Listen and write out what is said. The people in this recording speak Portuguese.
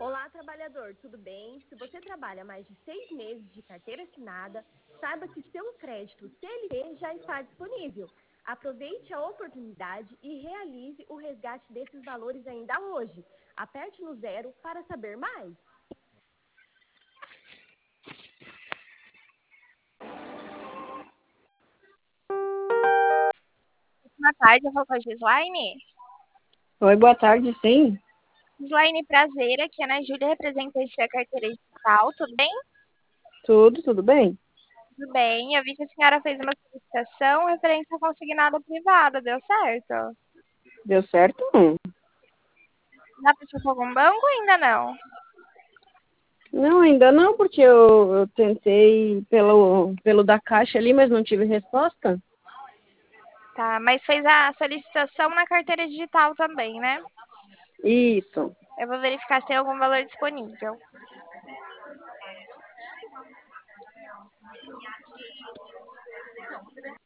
Olá, trabalhador, tudo bem? Se você trabalha mais de 6 meses de carteira assinada, saiba que seu crédito CLT já está disponível. Aproveite a oportunidade e realize o resgate desses valores ainda hoje. Aperte no zero para saber mais. Boa tarde, eu vou com a Gislaine. Oi, boa tarde, sim. Gislaine, prazer, aqui é a Ana Júlia, representante da carteira digital, tudo bem? Tudo bem? Tudo bem, eu vi que a senhora fez uma solicitação referente à consignada privada, deu certo? Deu certo? Não, Já passou por algum banco ou ainda não? não, ainda não, porque eu tentei pelo da Caixa ali, mas não tive resposta. Tá, mas fez a solicitação na carteira digital também, né? Isso. Eu vou verificar se tem algum valor disponível.